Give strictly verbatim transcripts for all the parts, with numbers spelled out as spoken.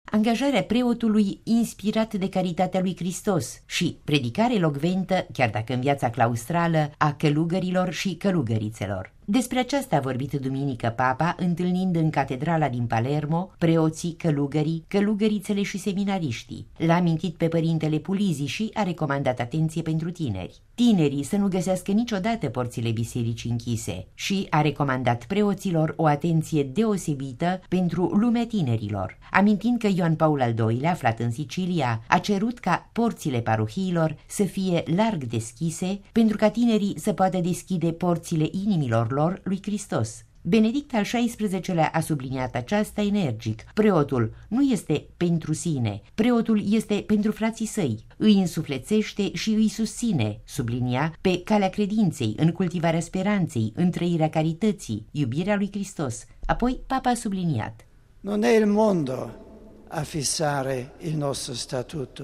angajarea preotului inspirat de caritatea lui Hristos și predicare elocventă, chiar dacă în viața claustrală, a călugărilor și călugărițelor. Despre aceasta a vorbit duminică Papa, întâlnind în catedrala din Palermo preoții, călugării, călugărițele și seminariștii. L-a amintit pe părintele Pulizi și a recomandat atenție pentru tineri. Tinerii să nu găsească niciodată porțile bisericii închise și a recomandat preoților o atenție deosebită pentru lumea tinerilor, amintind că Ioan Paul al doilea, aflat în Sicilia, a cerut ca porțile parohiilor să fie larg deschise pentru ca tinerii să poată deschide porțile inimilor lor lui Hristos. Benedict al șaisprezecelea a subliniat aceasta energic. Preotul nu este pentru sine, preotul este pentru frații săi. Îi însuflețește și îi susține, sublinia, pe calea credinței, în cultivarea speranței, în trăirea carității, iubirea lui Hristos. Apoi Papa a subliniat: Non è il mondo a fissare il nostro statuto.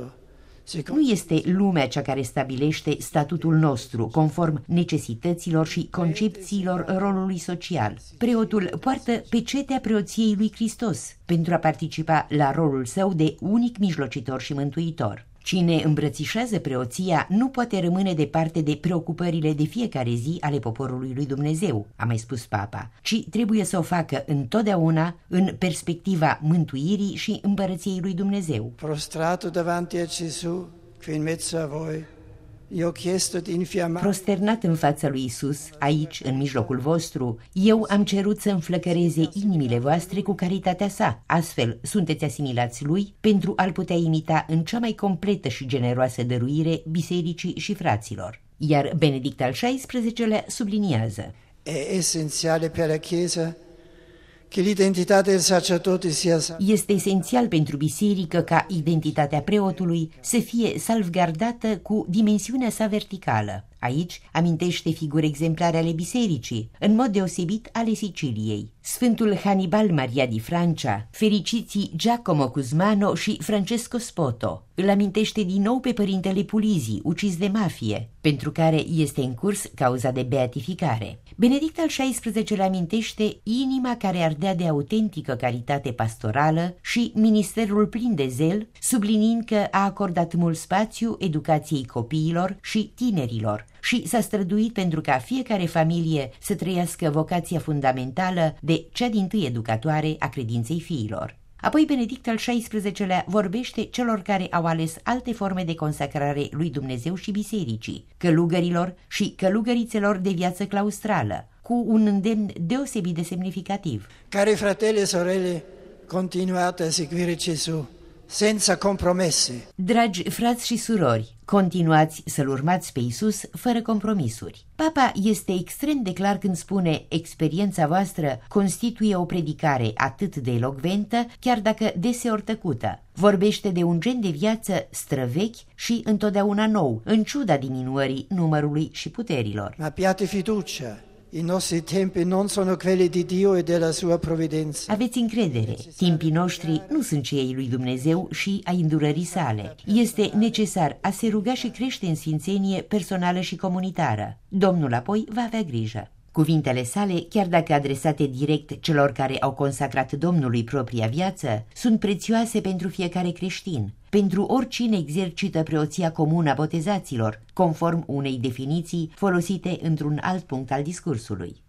Nu este lumea cea care stabilește statutul nostru, conform necesităților și concepțiilor rolului social. Preotul poartă pecetea preoției lui Hristos pentru a participa la rolul său de unic mijlocitor și mântuitor. Cine îmbrățișează preoția nu poate rămâne departe de preocupările de fiecare zi ale poporului lui Dumnezeu, a mai spus Papa, ci trebuie să o facă întotdeauna în perspectiva mântuirii și împărăției lui Dumnezeu. Prostrato davanti a Gesù, qui in mezzo a voi, io chiesto di infiammare. Prosternat în fața lui Isus, aici, în mijlocul vostru, eu am cerut să înflăcăreze inimile voastre cu caritatea sa. Astfel, sunteți asimilați lui pentru a-l putea imita în cea mai completă și generoasă dăruire bisericii și fraților. Iar Benedict al șaisprezecelea subliniază: È essenziale per la Chiesa che l'identità del sacerdote sia salva. Este esențial pentru biserică ca identitatea preotului să fie salvgardată cu dimensiunea sa verticală. Aici amintește figuri exemplare ale bisericii, în mod deosebit ale Siciliei. Sfântul Hannibal Maria di Francia, fericiții Giacomo Cusmano și Francesco Spoto. Îl amintește din nou pe părintele Pulizi, ucis de mafie, pentru care este în curs cauza de beatificare. Benedict al șaisprezecelea amintește inima care ardea de autentică caritate pastorală și ministerul plin de zel, subliniind că a acordat mult spațiu educației copiilor și tinerilor și s-a străduit pentru ca fiecare familie să trăiască vocația fundamentală de cea dintâi educatoare a credinței fiilor. Apoi Benedict al șaisprezecelea vorbește celor care au ales alte forme de consacrare lui Dumnezeu și bisericii, călugărilor și călugărițelor de viață claustrală, cu un îndemn deosebit de semnificativ. Cari fratelli e sorelle, continuate a seguire Gesù senza compromesse. Dragi frați și surori, continuați să-L urmați pe Isus fără compromisuri. Papa este extrem de clar când spune: experiența voastră constituie o predicare atât de elocventă, chiar dacă deseori tăcută. Vorbește de un gen de viață străvechi și întotdeauna nou, în ciuda diminuării numărului și puterilor. Ma abbiate fiducia. I nostri tempi non sono quelli di Dio e della sua provvidenza. Aveți încredere, timpii noștri nu sunt cei ai lui Dumnezeu și ai îndurării sale. Este necesar a se ruga și crește în sfințenie personală și comunitară. Domnul apoi va avea grijă. Cuvintele sale, chiar dacă adresate direct celor care au consacrat Domnului propria viață, sunt prețioase pentru fiecare creștin, pentru oricine exercită preoția comună a botezaților, conform unei definiții folosite într-un alt punct al discursului.